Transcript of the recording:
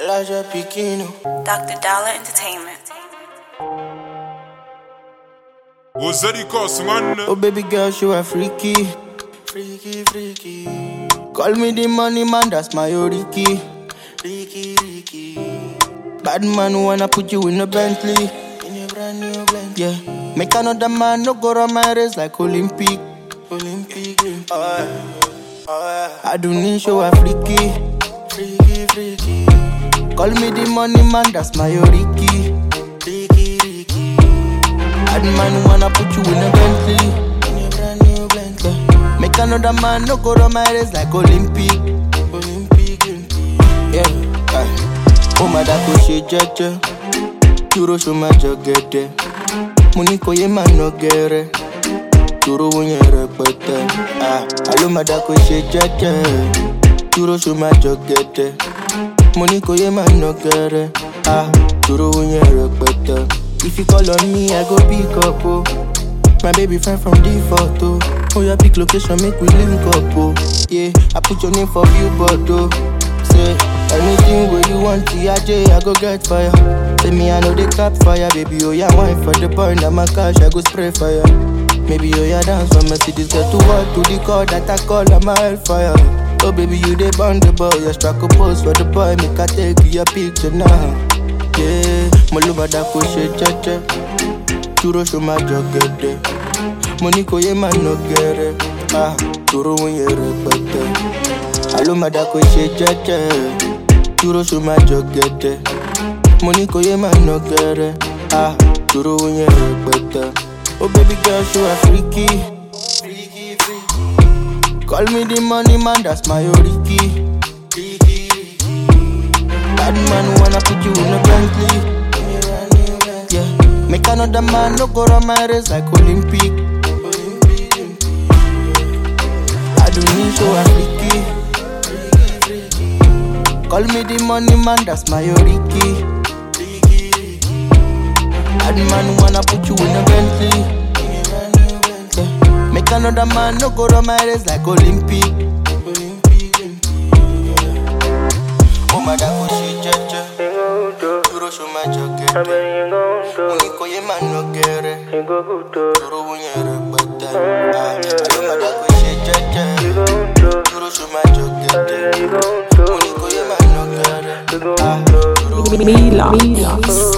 Elijah Pequeno. Dr. Dollar Entertainment. What's that cost, man? Oh baby girl, you are freaky. Freaky, freaky. Call me the money man, that's my Oriki. Ricky, Ricky. Bad man who wanna put you in a Bentley. In a brand new Bentley. Yeah. Make another man no go run my race like Olympic. Olympic. I do need show a freaky. Freaky, freaky. Call me the money man, that's my Oriki. Ricky, Ricky. Bad man who wanna put you in a Bentley. In a brand new Bentley. Yeah. Make another man no go run my race like Olympic. Olympic. Yeah. Oh my da ko she jeje. Duro show my jogede. Money ko ye man no gere. Duro wonye repete. Alo my da ko she jeje. Duro show my jogede. Money ko ye man no gere. Duro wonye repete. If you call on me, I go pick up, oh. My baby friend from default, oh. Oh, your pick location, make we link up, oh. Yeah, I put your name for billboard, oh. Say, anything where you want, TIJ, I go get fire. Say me, I know they cap fire, baby, oh, yeah, wine for the point, that my cash, I go spray fire. Maybe, oh, yeah, dance for Mercedes, get to work, to the call that I call, I'm a hellfire. Oh, baby, you they burn the boy, you struck a pose for the boy, make I take you a picture now. Yeah, Maluma da ko she jeje. Duro show my jogede. Money ko ye man no gere. Duro wonye repete. Aluma da ko she jeje. Duro show my jogede. Money ko ye man no gere. Duro wonye repete. Oh baby girl, you are freaky. Freaky, freaky. Call me the money man, that's my Oriki. Bad man wanna put you in a Bentley. Yeah, make another man no go run my race like Olympic. I don't need show a freaky. Call me the money man, that's my Oriki. Bad man wanna put you in a Bentley. Yeah, make another man no go run my race like Olympic. Oh my da ko she jeje. Duro show my jogede. Money ko ye man no gere. Duro wonye repete. Alo my da ko she jeje. Duro show my jogede. Money ko ye man no gere. Mila.